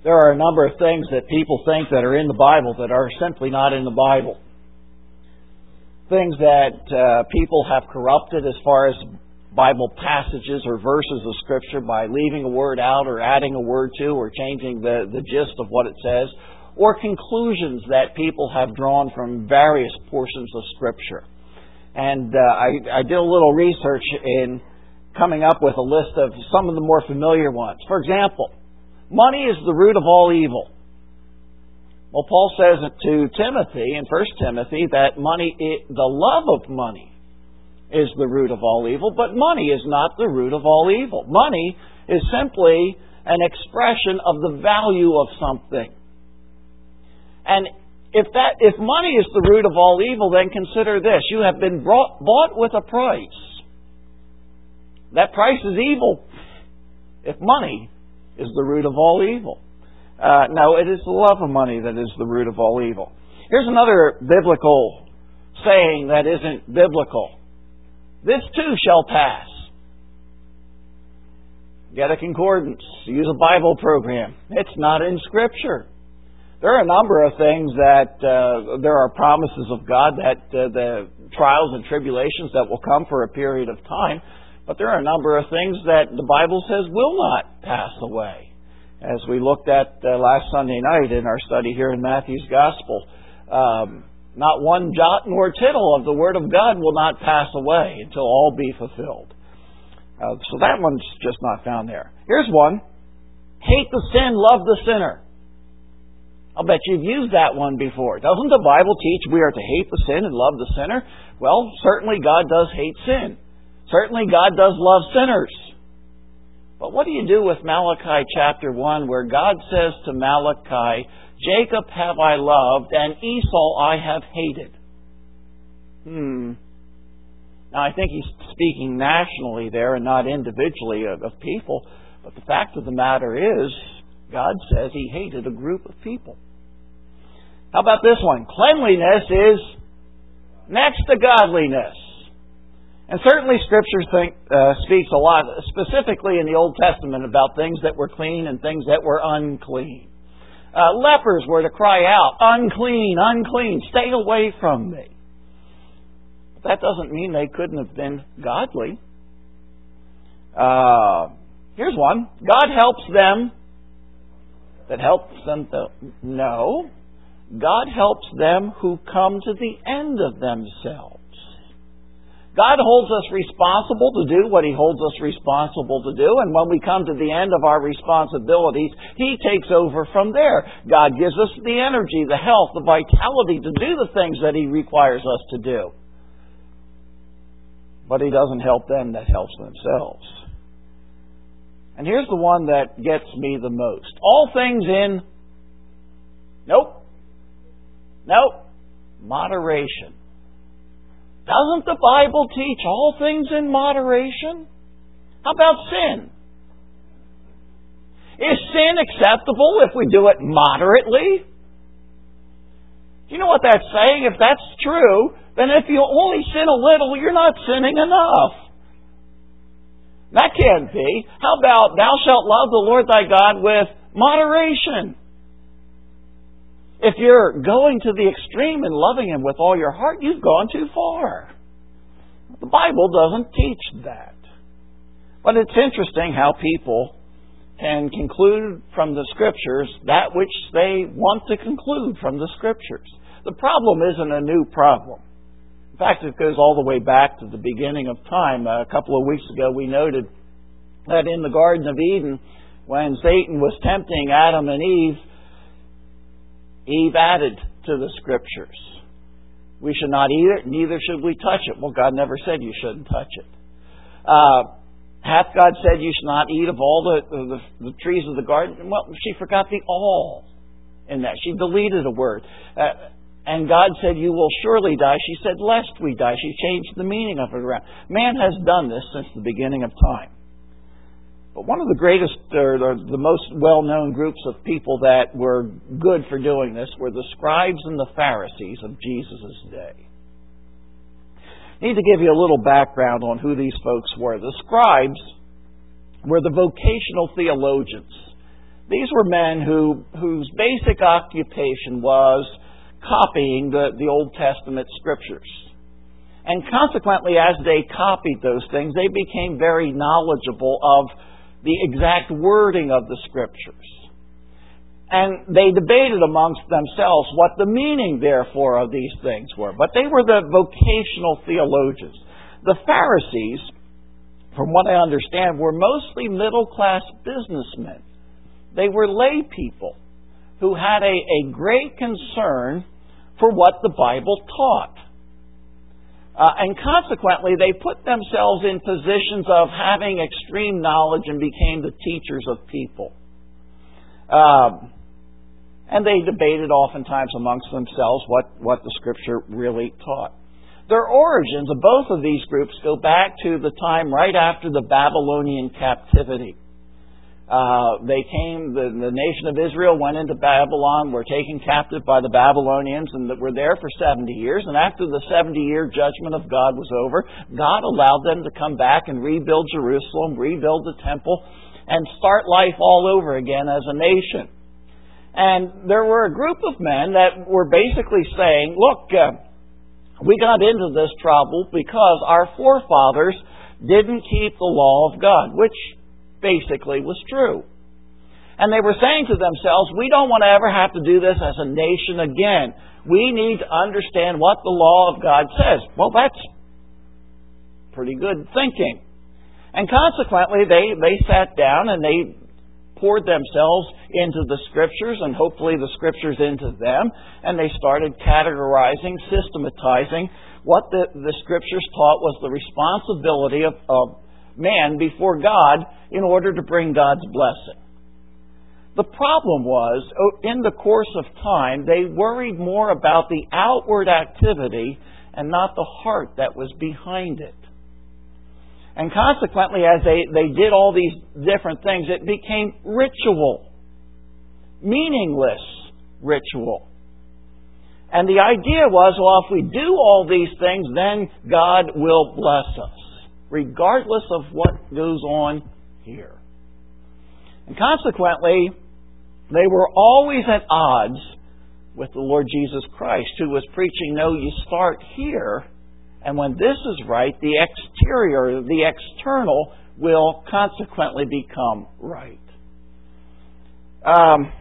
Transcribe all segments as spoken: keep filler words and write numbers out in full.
There are a number of things that people think that are in the Bible that are simply not in the Bible. Things that uh, people have corrupted as far as Bible passages or verses of Scripture by leaving a word out or adding a word to or changing the, the gist of what it says, or conclusions that people have drawn from various portions of Scripture. And uh, I, I did a little research in coming up with a list of some of the more familiar ones. For example, money is the root of all evil. Well, Paul says to Timothy in First Timothy that money, the love of money is the root of all evil, but money is not the root of all evil. Money is simply an expression of the value of something. And if that, if money is the root of all evil, then consider this. You have been brought, bought with a price. That price is evil if money is the root of all evil. Uh, no, it is the love of money that is the root of all evil. Here's another biblical saying that isn't biblical. This too shall pass. Get a concordance. Use a Bible program. It's not in Scripture. There are a number of things that uh, there are promises of God that uh, the trials and tribulations that will come for a period of time, but there are a number of things that the Bible says will not pass away. As we looked at uh, last Sunday night in our study here in Matthew's Gospel, um, not one jot nor tittle of the Word of God will not pass away until all be fulfilled. Uh, so that one's just not found there. Here's one. Hate the sin, love the sinner. I'll bet you've used that one before. Doesn't the Bible teach we are to hate the sin and love the sinner? Well, certainly God does hate sin. Certainly God does love sinners. But what do you do with Malachi chapter one, where God says to Malachi, Jacob have I loved, and Esau I have hated? Hmm. Now, I think he's speaking nationally there and not individually of, of people. But the fact of the matter is, God says He hated a group of people. How about this one? Cleanliness is next to godliness. And certainly Scripture think, uh, speaks a lot, specifically in the Old Testament, about things that were clean and things that were unclean. Uh, lepers were to cry out, unclean, unclean, stay away from me. But that doesn't mean they couldn't have been godly. Uh, here's one. God helps them. That helps them to no. God helps them who come to the end of themselves. God holds us responsible to do what He holds us responsible to do, and when we come to the end of our responsibilities, He takes over from there. God gives us the energy, the health, the vitality to do the things that He requires us to do. But He doesn't help them that helps themselves. And here's the one that gets me the most. All things in... Nope. Nope. Moderation. Doesn't the Bible teach all things in moderation? How about sin? Is sin acceptable if we do it moderately? Do you know what that's saying? If that's true, then if you only sin a little, you're not sinning enough. That can't be. How about thou shalt love the Lord thy God with moderation? If you're going to the extreme in loving Him with all your heart, you've gone too far. The Bible doesn't teach that. But it's interesting how people can conclude from the Scriptures that which they want to conclude from the Scriptures. The problem isn't a new problem. In fact, it goes all the way back to the beginning of time. A couple of weeks ago we noted that in the Garden of Eden, when Satan was tempting Adam and Eve, Eve added to the Scriptures, we should not eat it, neither should we touch it. Well, God never said you shouldn't touch it. Uh, hath God said you should not eat of all the, the, the trees of the garden? Well, she forgot the all in that. She deleted a word. Uh, and God said, you will surely die. She said, lest we die. She changed the meaning of it around. Man has done this since the beginning of time. But one of the greatest, or the most well-known groups of people that were good for doing this were the scribes and the Pharisees of Jesus' day. I need to give you a little background on who these folks were. The scribes were the vocational theologians. These were men who whose basic occupation was copying the, the Old Testament scriptures. And consequently, as they copied those things, they became very knowledgeable of the exact wording of the scriptures. And they debated amongst themselves what the meaning, therefore, of these things were. But they were the vocational theologians. The Pharisees, from what I understand, were mostly middle-class businessmen. They were lay people who had a, a great concern for what the Bible taught. Uh, and consequently, they put themselves in positions of having extreme knowledge and became the teachers of people. Um, and they debated oftentimes amongst themselves what, what the Scripture really taught. Their origins of both of these groups go back to the time right after the Babylonian captivity. Uh, they came, the, the nation of Israel went into Babylon, were taken captive by the Babylonians, and were there for seventy years. And after the seventy-year judgment of God was over, God allowed them to come back and rebuild Jerusalem, rebuild the temple, and start life all over again as a nation. And there were a group of men that were basically saying, look, uh, we got into this trouble because our forefathers didn't keep the law of God, which basically was true. And they were saying to themselves, we don't want to ever have to do this as a nation again. We need to understand what the law of God says. Well, that's pretty good thinking. And consequently, they, they sat down and they poured themselves into the Scriptures, and hopefully the Scriptures into them, and they started categorizing, systematizing what the, the Scriptures taught was the responsibility of, of man before God in order to bring God's blessing. The problem was, in the course of time, they worried more about the outward activity and not the heart that was behind it. And consequently, as they, they did all these different things, it became ritual. Meaningless ritual. And the idea was, well, if we do all these things, then God will bless us, regardless of what goes on here. And consequently, they were always at odds with the Lord Jesus Christ, who was preaching, no, you start here, and when this is right, the exterior, the external, will consequently become right. Um,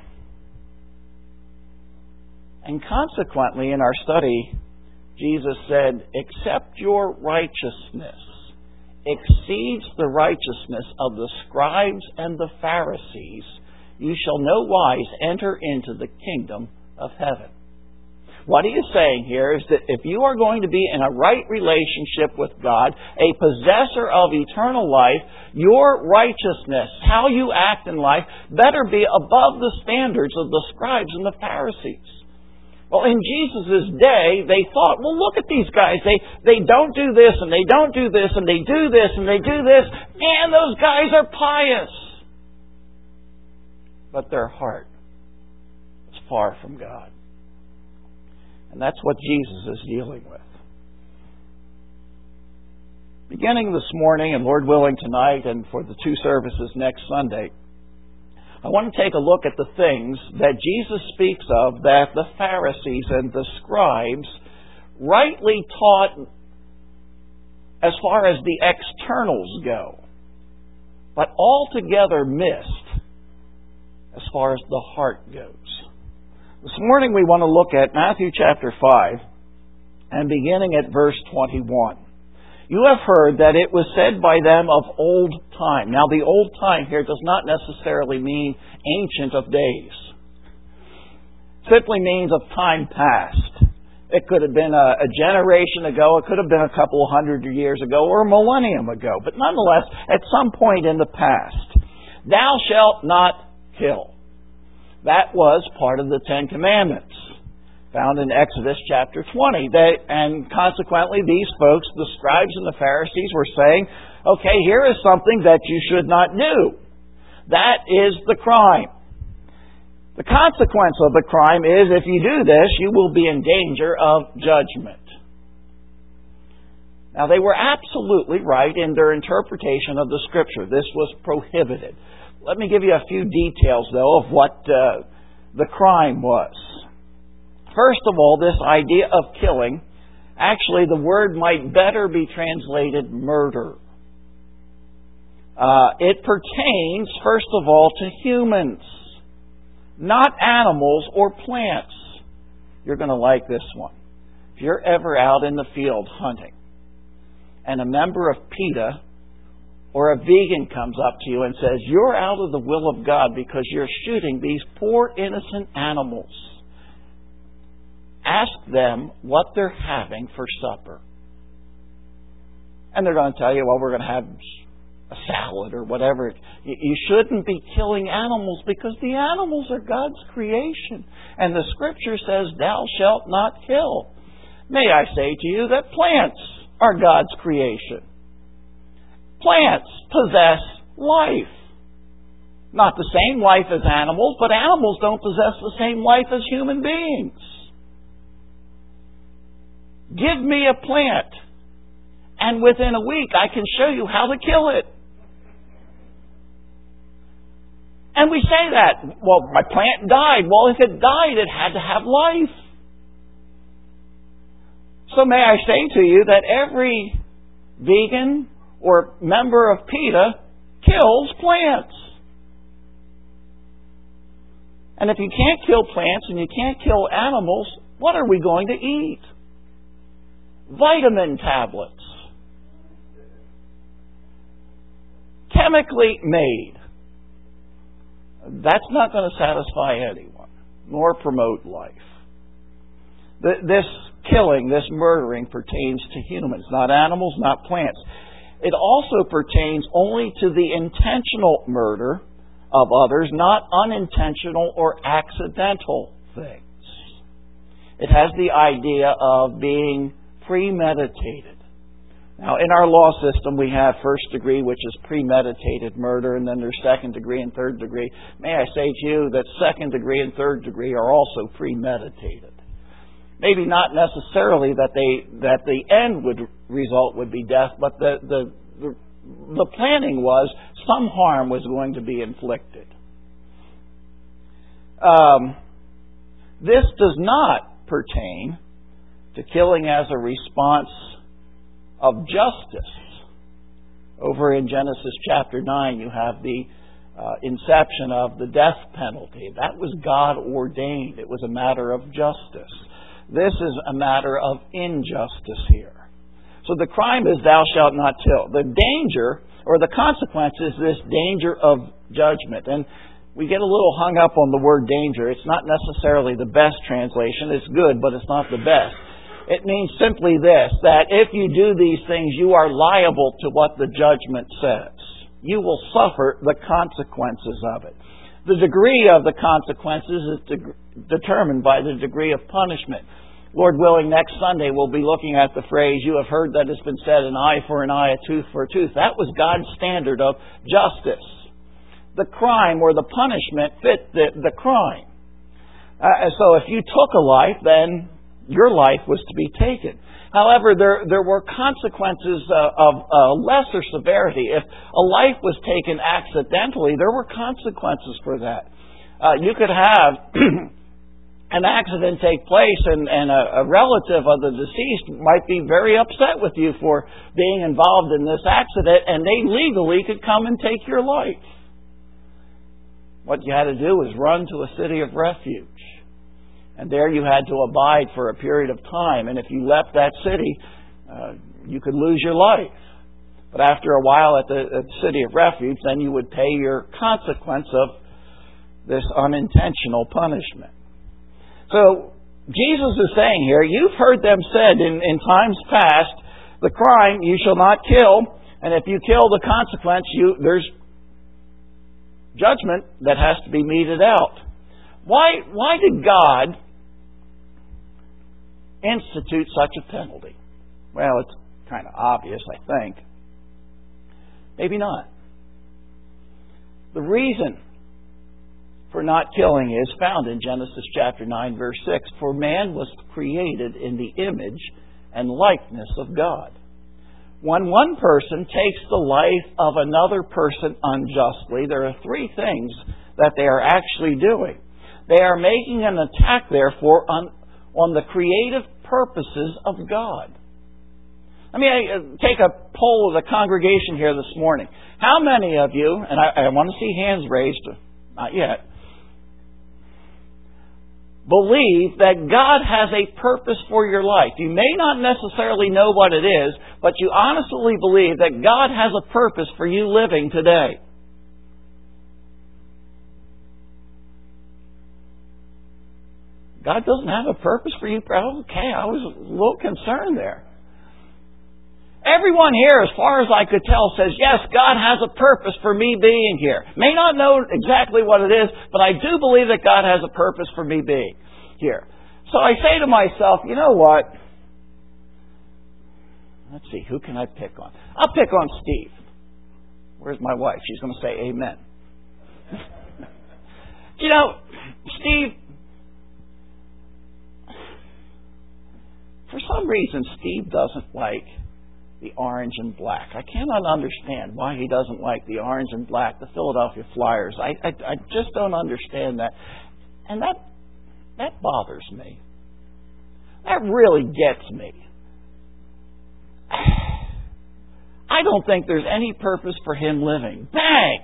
and consequently, in our study, Jesus said, except your righteousness exceeds the righteousness of the scribes and the Pharisees, you shall no wise enter into the kingdom of heaven. What he is saying here is that if you are going to be in a right relationship with God, a possessor of eternal life, your righteousness, how you act in life, better be above the standards of the scribes and the Pharisees. Well, in Jesus' day, they thought, well, look at these guys. They they don't do this, and they don't do this, and they do this, and they do this. Man, those guys are pious. But their heart is far from God. And that's what Jesus is dealing with. Beginning this morning, and Lord willing tonight, and for the two services next Sunday, I want to take a look at the things that Jesus speaks of that the Pharisees and the scribes rightly taught as far as the externals go, but altogether missed as far as the heart goes. This morning we want to look at Matthew chapter five and beginning at verse twenty-one. You have heard that it was said by them of old time. Now, the old time here does not necessarily mean ancient of days. It simply means of time past. It could have been a, a generation ago. It could have been a couple of hundred years ago or a millennium ago. But nonetheless, at some point in the past, thou shalt not kill. That was part of the Ten Commandments, found in Exodus chapter twenty. They, and consequently, these folks, the scribes and the Pharisees, were saying, okay, here is something that you should not do. That is the crime. The consequence of the crime is, if you do this, you will be in danger of judgment. Now, they were absolutely right in their interpretation of the Scripture. This was prohibited. Let me give you a few details, though, of what uh, the crime was. First of all, this idea of killing, actually the word might better be translated murder. Uh, it pertains, first of all, to humans, not animals or plants. You're going to like this one. If you're ever out in the field hunting, and a member of PETA or a vegan comes up to you and says, you're out of the will of God because you're shooting these poor innocent animals, ask them what they're having for supper. And they're going to tell you, well, we're going to have a salad or whatever. You shouldn't be killing animals because the animals are God's creation. And the Scripture says, thou shalt not kill. May I say to you that plants are God's creation. Plants possess life. Not the same life as animals, but animals don't possess the same life as human beings. Give me a plant, and within a week I can show you how to kill it. And we say that, well, my plant died. Well, if it died, it had to have life. So may I say to you that every vegan or member of PETA kills plants. And if you can't kill plants and you can't kill animals, what are we going to eat? Vitamin tablets. Chemically made. That's not going to satisfy anyone, nor promote life. This killing, this murdering pertains to humans, not animals, not plants. It also pertains only to the intentional murder of others, not unintentional or accidental things. It has the idea of being premeditated. Now, in our law system, we have first degree, which is premeditated murder, and then there's second degree and third degree. May I say to you that second degree and third degree are also premeditated. Maybe not necessarily that they that the end would result would be death, but the the the, the planning was some harm was going to be inflicted. Um, this does not pertain to killing as a response of justice. Over in Genesis chapter nine, you have the uh, inception of the death penalty. That was God ordained. It was a matter of justice. This is a matter of injustice here. So the crime is thou shalt not kill. The danger, or the consequence, is this danger of judgment. And we get a little hung up on the word danger. It's not necessarily the best translation. It's good, but it's not the best. It means simply this, that if you do these things, you are liable to what the judgment says. You will suffer the consequences of it. The degree of the consequences is de- determined by the degree of punishment. Lord willing, next Sunday we'll be looking at the phrase, you have heard that it's been said, an eye for an eye, a tooth for a tooth. That was God's standard of justice. The crime or the punishment fit the, the crime. Uh, so if you took a life, then your life was to be taken. However, there there were consequences uh, of uh, lesser severity. If a life was taken accidentally, there were consequences for that. Uh, you could have an accident take place and, and a, a relative of the deceased might be very upset with you for being involved in this accident, and they legally could come and take your life. What you had to do was run to a city of refuge. And there you had to abide for a period of time. And if you left that city, uh, you could lose your life. But after a while at the, at the city of refuge, then you would pay your consequence of this unintentional punishment. So Jesus is saying here, you've heard them said in, in times past, the crime, you shall not kill. And if you kill, the consequence, you there's judgment that has to be meted out. Why, why did God institute such a penalty? Well, it's kind of obvious, I think. Maybe not. The reason for not killing is found in Genesis chapter nine, verse six. For man was created in the image and likeness of God. When one person takes the life of another person unjustly, there are three things that they are actually doing. They are making an attack, therefore, on, on the creative purposes of God. Let me take a poll of the congregation here this morning. How many of you, and I, I want to see hands raised, not yet, believe that God has a purpose for your life? You may not necessarily know what it is, but you honestly believe that God has a purpose for you living today. God doesn't have a purpose for you? Okay, I was a little concerned there. Everyone here, as far as I could tell, says, yes, God has a purpose for me being here. May not know exactly what it is, but I do believe that God has a purpose for me being here. So I say to myself, you know what? Let's see, who can I pick on? I'll pick on Steve. Where's my wife? She's going to say amen. You know, Steve, for some reason, Steve doesn't like the orange and black. I cannot understand why he doesn't like the orange and black, the Philadelphia Flyers. I, I, I just don't understand that. And that, that bothers me. That really gets me. I don't think there's any purpose for him living. Bang!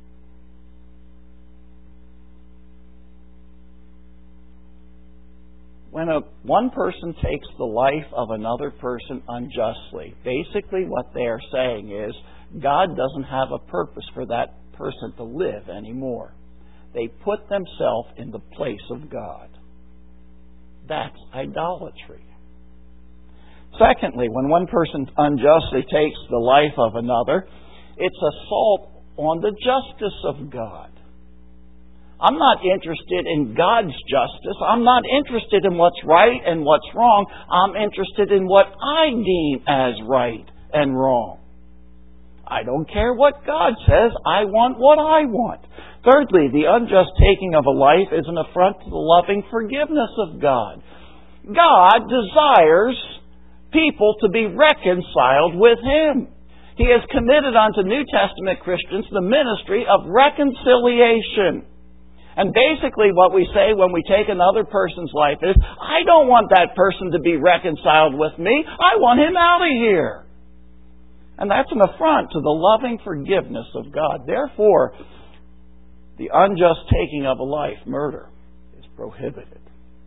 When a, one person takes the life of another person unjustly, basically what they are saying is, God doesn't have a purpose for that person to live anymore. They put themselves in the place of God. That's idolatry. Secondly, when one person unjustly takes the life of another, it's assault on the justice of God. I'm not interested in God's justice. I'm not interested in what's right and what's wrong. I'm interested in what I deem as right and wrong. I don't care what God says. I want what I want. Thirdly, the unjust taking of a life is an affront to the loving forgiveness of God. God desires people to be reconciled with Him. He has committed unto New Testament Christians the ministry of reconciliation. And basically what we say when we take another person's life is, I don't want that person to be reconciled with me. I want him out of here. And that's an affront to the loving forgiveness of God. Therefore, the unjust taking of a life, murder, is prohibited.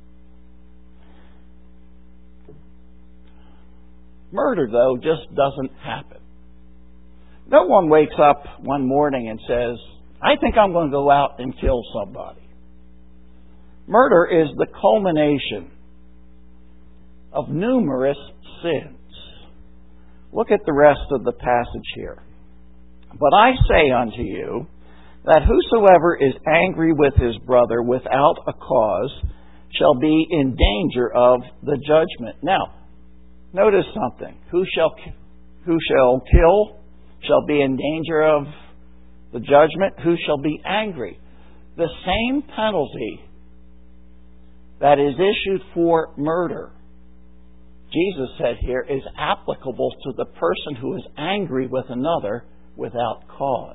Murder, though, just doesn't happen. No one wakes up one morning and says, I think I'm going to go out and kill somebody. Murder is the culmination of numerous sins. Look at the rest of the passage here. But I say unto you, that whosoever is angry with his brother without a cause shall be in danger of the judgment. Now, notice something. Who shall, who shall kill shall be in danger of the judgment. Who shall be angry? The same penalty that is issued for murder, Jesus said here, is applicable to the person who is angry with another without cause.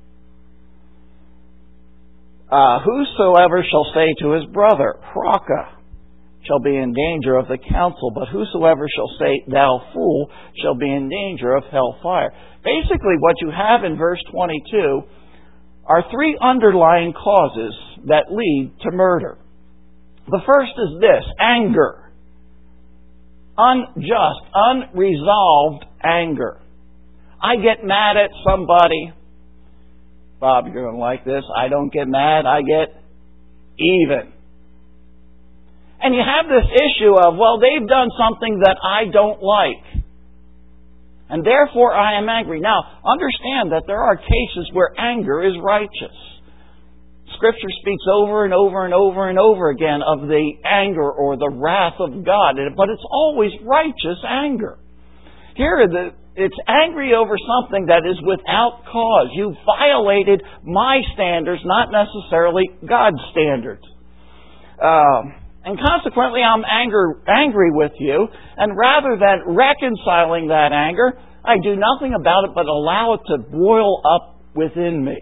Uh, whosoever shall say to his brother, Raca, shall be in danger of the council, but whosoever shall say, thou fool, shall be in danger of hellfire. Basically, what you have in verse twenty-two are three underlying causes that lead to murder. The first is this, anger. Unjust, unresolved anger. I get mad at somebody. Bob, you're going to like this. I don't get mad, I get even. And you have this issue of, well, they've done something that I don't like, and therefore I am angry. Now, understand that there are cases where anger is righteous. Scripture speaks over and over and over and over again of the anger or the wrath of God, but it's always righteous anger. Here, the, it's angry over something that is without cause. You violated my standards, not necessarily God's standards. Um, and consequently, I'm anger, angry with you, and rather than reconciling that anger, I do nothing about it but allow it to boil up within me.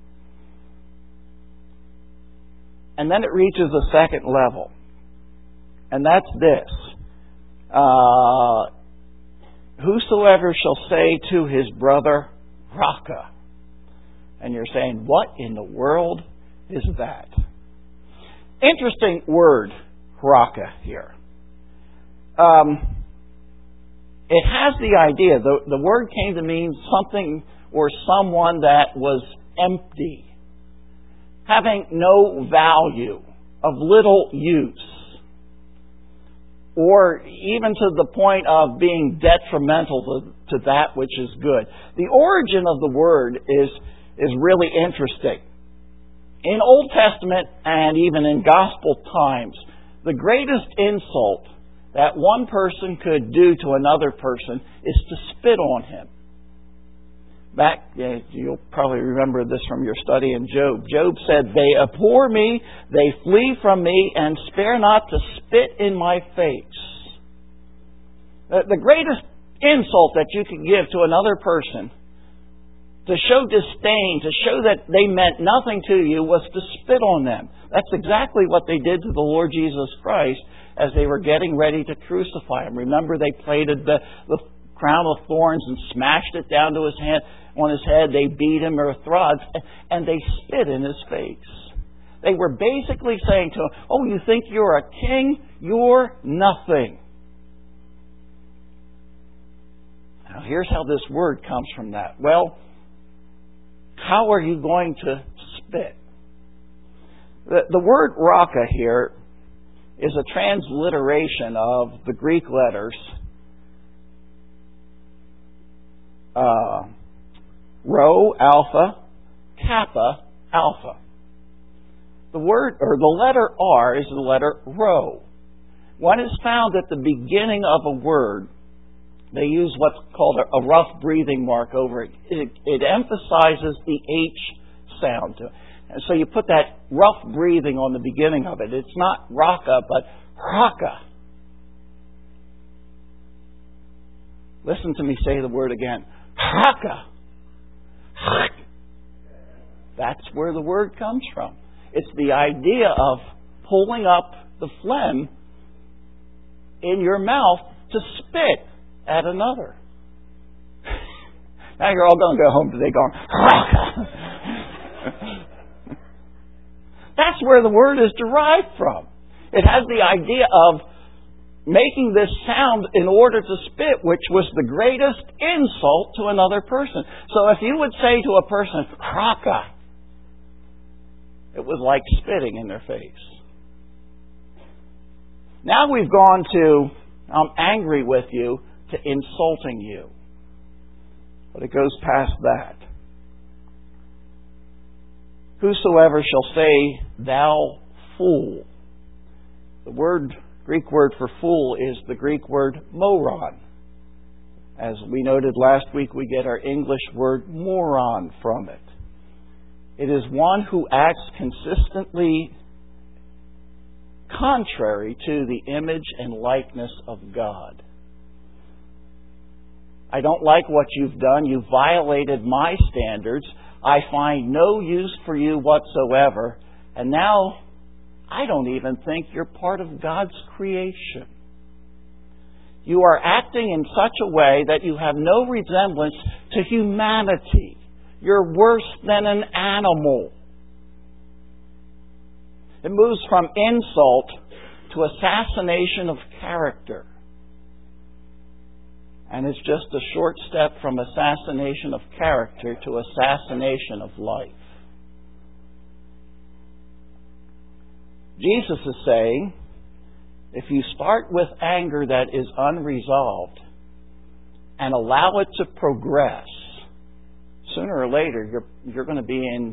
And then it reaches a second level. And that's this. Uh, Whosoever shall say to his brother, Raka. And you're saying, what in the world is that? Interesting word, Raka, here. Um, it has the idea, the, the word came to mean something or someone that was empty, having no value, of little use, or even to the point of being detrimental to, to that which is good. The origin of the word is, is really interesting. In Old Testament and even in Gospel times, the greatest insult that one person could do to another person is to spit on him. Back, you'll probably remember this from your study in Job. Job said, they abhor me, they flee from me, and spare not to spit in my face. The greatest insult that you could give to another person, to show disdain, to show that they meant nothing to you, was to spit on them. That's exactly what they did to the Lord Jesus Christ as they were getting ready to crucify Him. Remember, they plaited the, the crown of thorns and smashed it down to his hand, on his head. They beat him with rods, and they spit in his face. They were basically saying to him, oh, you think you're a king? You're nothing. Now, here's how this word comes from that. Well, how are you going to spit? The, the word raka here is a transliteration of the Greek letters uh, Rho, Alpha, Kappa, Alpha. The word, or the letter R, is the letter Rho. When it's found at the beginning of a word, they use what's called a, a rough breathing mark over it. It, it emphasizes the H sound to it. And so you put that rough breathing on the beginning of it. It's not raka, but raka. Listen to me say the word again. Raka. That's where the word comes from. It's the idea of pulling up the phlegm in your mouth to spit at another. Now you're all going to go home today going, Raka. That's where the word is derived from. It has the idea of making this sound in order to spit, which was the greatest insult to another person. So if you would say to a person, Raka, it was like spitting in their face. Now we've gone to, I'm angry with you, to insulting you. But it goes past that. Whosoever shall say, thou fool. The word, Greek word for fool is the Greek word moron. As we noted last week, we get our English word moron from it. It is one who acts consistently contrary to the image and likeness of God. I don't like what you've done. You violated my standards. I find no use for you whatsoever. And now, I don't even think you're part of God's creation. You are acting in such a way that you have no resemblance to humanity. You're worse than an animal. It moves from insult to assassination of character. And it's just a short step from assassination of character to assassination of life. Jesus is saying, if you start with anger that is unresolved and allow it to progress, sooner or later you're, you're going to be in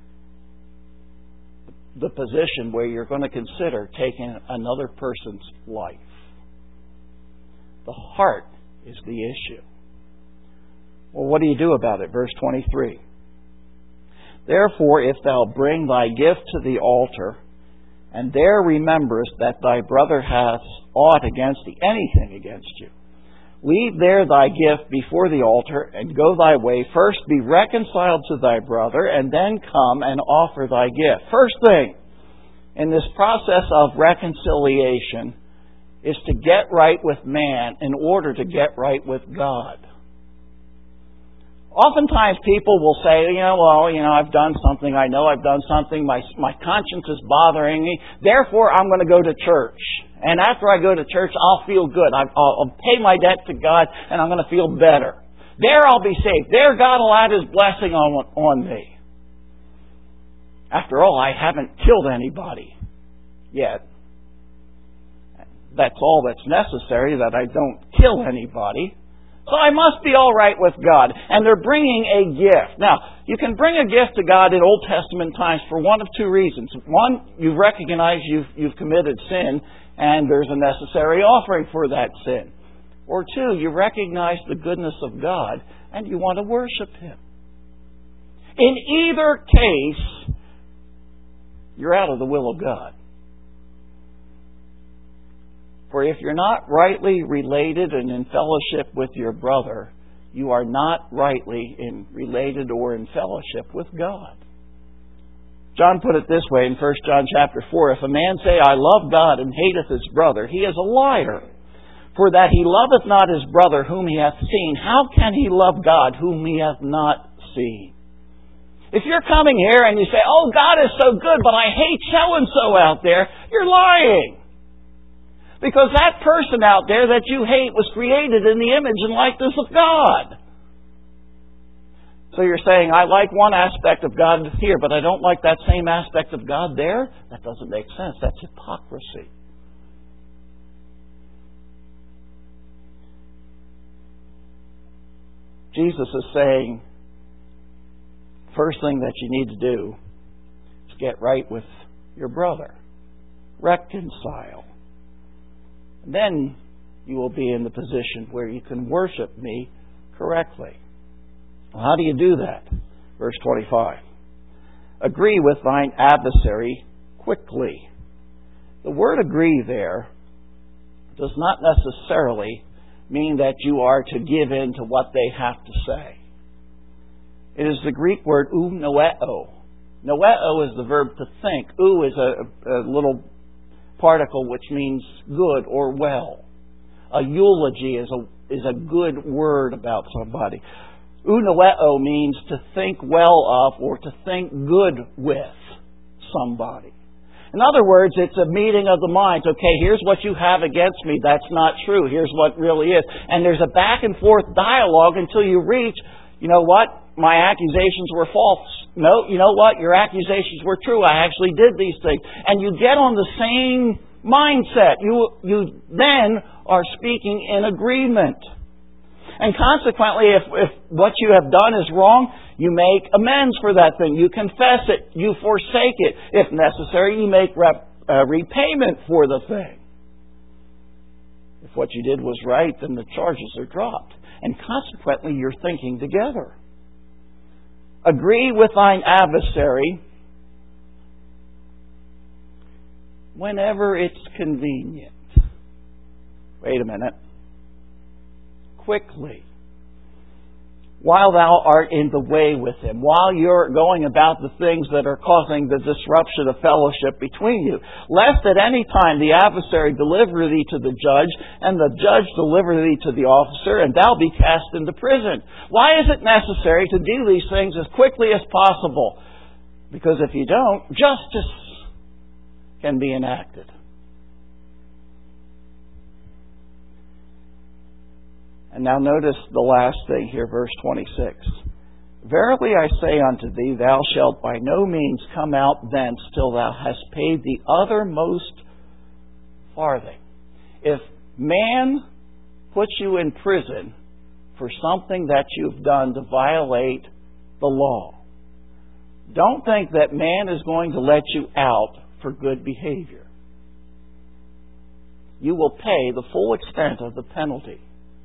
the position where you're going to consider taking another person's life. The heart is the issue. Well, what do you do about it? Verse twenty-three. Therefore, if thou bring thy gift to the altar, and there rememberest that thy brother hath aught against thee, anything against you. Leave there thy gift before the altar, and go thy way. First be reconciled to thy brother, and then come and offer thy gift. First thing in this process of reconciliation is to get right with man in order to get right with God. Oftentimes people will say, you know, well, you know, I've done something. I know I've done something. My my conscience is bothering me. Therefore, I'm going to go to church. And after I go to church, I'll feel good. I'll, I'll pay my debt to God, and I'm going to feel better. There I'll be saved. There God will add His blessing on, on me. After all, I haven't killed anybody yet. That's all that's necessary, that I don't kill anybody. So I must be all right with God. And they're bringing a gift. Now, you can bring a gift to God in Old Testament times for one of two reasons. One, you recognize you've, you've committed sin, and there's a necessary offering for that sin. Or two, you recognize the goodness of God, and you want to worship Him. In either case, you're out of the will of God. For if you're not rightly related and in fellowship with your brother, you are not rightly in related or in fellowship with God. John put it this way in First John chapter four, if a man say, I love God, and hateth his brother, he is a liar. For that he loveth not his brother whom he hath seen, how can he love God whom he hath not seen? If you're coming here and you say, oh, God is so good, but I hate so-and-so out there, you're lying. Because that person out there that you hate was created in the image and likeness of God. So you're saying, I like one aspect of God here, but I don't like that same aspect of God there? That doesn't make sense. That's hypocrisy. Jesus is saying, first thing that you need to do is get right with your brother. Reconcile. Then you will be in the position where you can worship me correctly. Well, how do you do that? Verse twenty-five. Agree with thine adversary quickly. The word agree there does not necessarily mean that you are to give in to what they have to say. It is the Greek word ou noeo. Noeo is the verb to think. Ou is a, a little particle which means good or well. A eulogy is a is a good word about somebody. Ou noeo means to think well of or to think good with somebody. In other words, it's a meeting of the minds. Okay, here's what you have against me. That's not true. Here's what really is. And there's a back and forth dialogue until you reach, you know what? My accusations were false. No, you know what? Your accusations were true. I actually did these things. And you get on the same mindset. You, you then are speaking in agreement. And consequently, if, if what you have done is wrong, you make amends for that thing. You confess it. You forsake it. If necessary, you make rep, uh, repayment for the thing. If what you did was right, then the charges are dropped. And consequently, you're thinking together. Agree with thine adversary whenever it's convenient. Wait a minute. Quickly. While thou art in the way with him, while you're going about the things that are causing the disruption of fellowship between you, lest at any time the adversary deliver thee to the judge, and the judge deliver thee to the officer, and thou be cast into prison. Why is it necessary to do these things as quickly as possible? Because if you don't, justice can be enacted. And now notice the last thing here, verse twenty-six. Verily I say unto thee, thou shalt by no means come out thence till thou hast paid the othermost farthing. If man puts you in prison for something that you've done to violate the law, don't think that man is going to let you out for good behavior. You will pay the full extent of the penalty.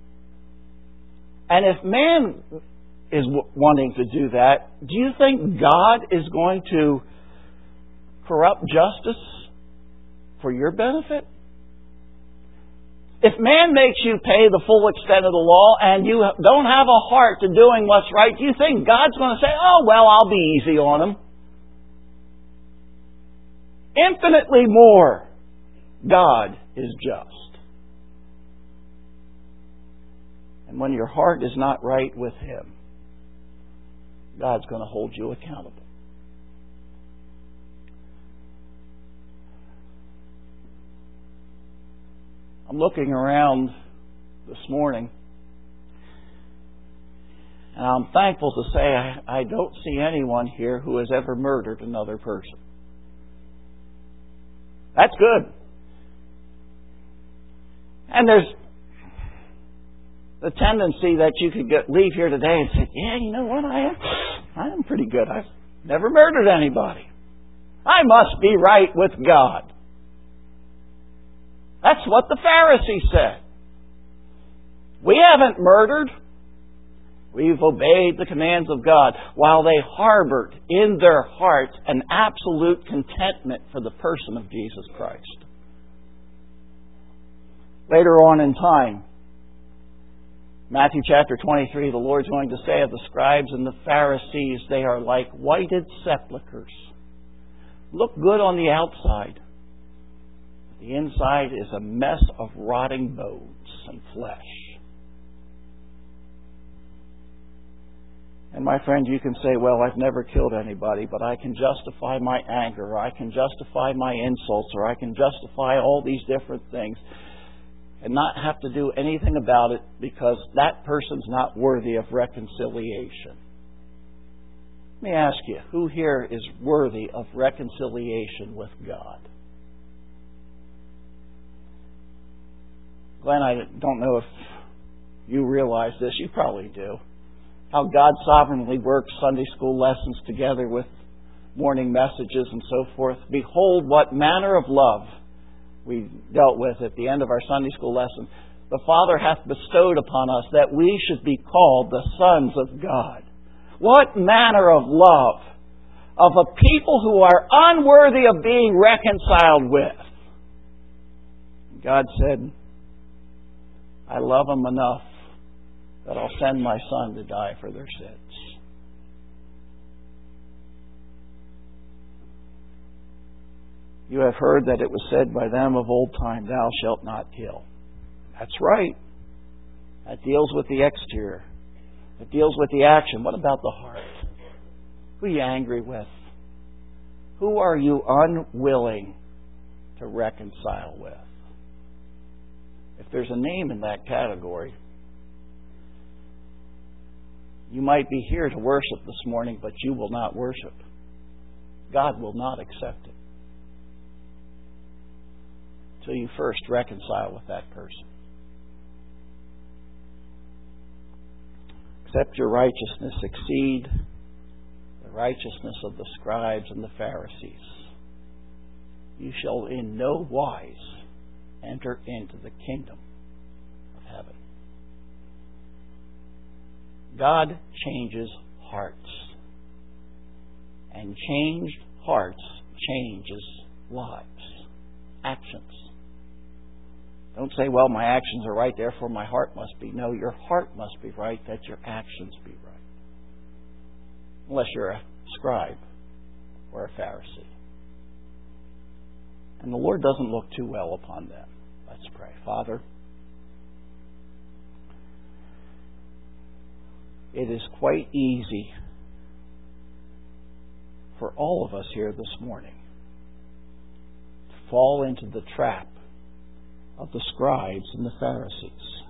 And if man is wanting to do that, do you think God is going to corrupt justice for your benefit? If man makes you pay the full extent of the law and you don't have a heart to doing what's right, do you think God's going to say, oh, well, I'll be easy on him? Infinitely more, God is just. And when your heart is not right with Him, God's going to hold you accountable. I'm looking around this morning, and I'm thankful to say I, I don't see anyone here who has ever murdered another person. That's good. And there's the tendency that you could get, leave here today and say, yeah, you know what, I am, I am pretty good. I've never murdered anybody. I must be right with God. That's what the Pharisees said. We haven't murdered. We've obeyed the commands of God, while they harbored in their hearts an absolute contentment for the person of Jesus Christ. Later on in time, Matthew chapter twenty-three, the Lord's going to say of the scribes and the Pharisees, they are like whited sepulchres. Look good on the outside. The inside is a mess of rotting bones and flesh. And my friend, you can say, well, I've never killed anybody, but I can justify my anger, or I can justify my insults, or I can justify all these different things and not have to do anything about it because that person's not worthy of reconciliation. Let me ask you, who here is worthy of reconciliation with God? Glenn, I don't know if you realize this. You probably do. How God sovereignly works Sunday school lessons together with morning messages and so forth. Behold, what manner of love we dealt with at the end of our Sunday school lesson. The Father hath bestowed upon us that we should be called the sons of God. What manner of love of a people who are unworthy of being reconciled with. God said, I love them enough that I'll send my Son to die for their sins. You have heard that it was said by them of old time, thou shalt not kill. That's right. That deals with the exterior. It deals with the action. What about the heart? Who are you angry with? Who are you unwilling to reconcile with? If there's a name in that category, you might be here to worship this morning, but you will not worship. God will not accept it until you first reconcile with that person. Except your righteousness exceed the righteousness of the scribes and the Pharisees, you shall in no wise enter into the kingdom of heaven. God changes hearts. And changed hearts changes lives. Actions. Don't say, well, my actions are right, therefore my heart must be. No, your heart must be right, that your actions be right. Unless you're a scribe or a Pharisee. And the Lord doesn't look too well upon them. Let's pray. Father, it is quite easy for all of us here this morning to fall into the trap of the scribes and the Pharisees.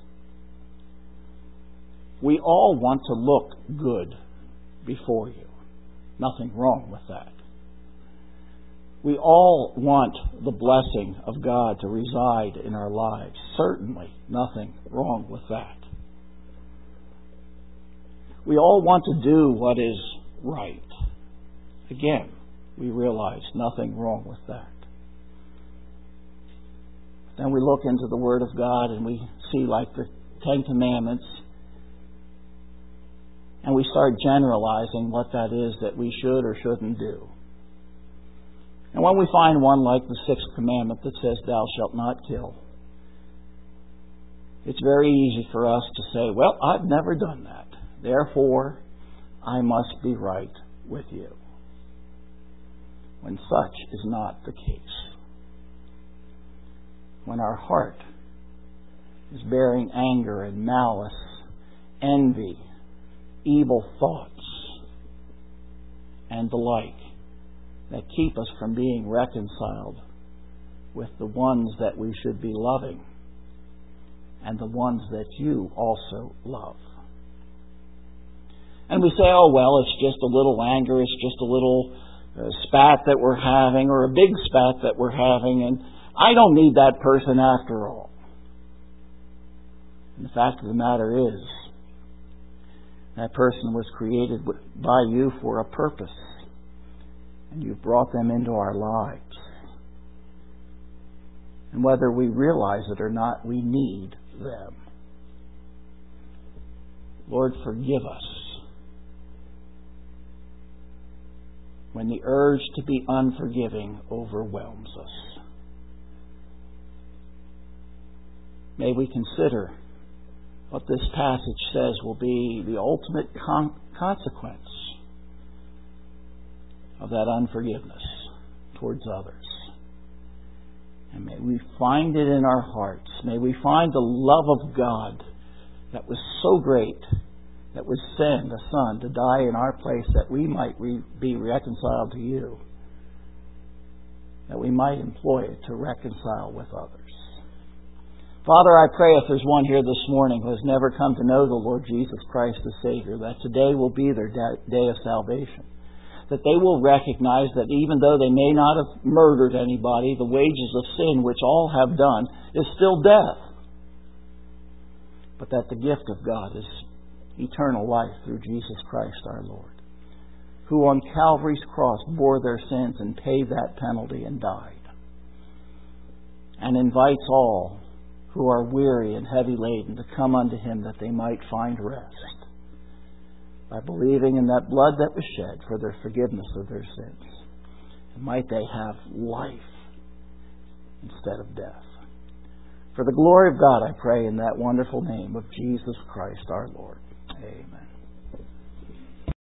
We all want to look good before you. Nothing wrong with that. We all want the blessing of God to reside in our lives. Certainly nothing wrong with that. We all want to do what is right. Again, we realize nothing wrong with that. Then we look into the Word of God and we see, like the Ten Commandments, and we start generalizing what that is that we should or shouldn't do. And when we find one like the Sixth Commandment that says, thou shalt not kill, It's very easy for us to say, well, I've never done that. Therefore, I must be right with you. When such is not the case. When our heart is bearing anger and malice, envy, evil thoughts, and the like that keep us from being reconciled with the ones that we should be loving and the ones that you also love. And we say, oh, well, it's just a little anger, it's just a little uh, spat that we're having, or a big spat that we're having, and I don't need that person after all. And the fact of the matter is, that person was created by you for a purpose, and you've brought them into our lives. And whether we realize it or not, we need them. Lord, forgive us when the urge to be unforgiving overwhelms us. May we consider what this passage says will be the ultimate con- consequence of that unforgiveness towards others. And may we find it in our hearts. May we find the love of God that was so great, that would send a Son to die in our place that we might re- be reconciled to you, that we might employ it to reconcile with others. Father, I pray if there's one here this morning who has never come to know the Lord Jesus Christ as Savior, that today will be their day of salvation. That they will recognize that even though they may not have murdered anybody, the wages of sin, which all have done, is still death. But that the gift of God is eternal life through Jesus Christ our Lord, who on Calvary's cross bore their sins and paid that penalty and died, and invites all who are weary and heavy laden to come unto Him that they might find rest by believing in that blood that was shed for their forgiveness of their sins. And might they have life instead of death. For the glory of God, I pray in that wonderful name of Jesus Christ our Lord. Amen.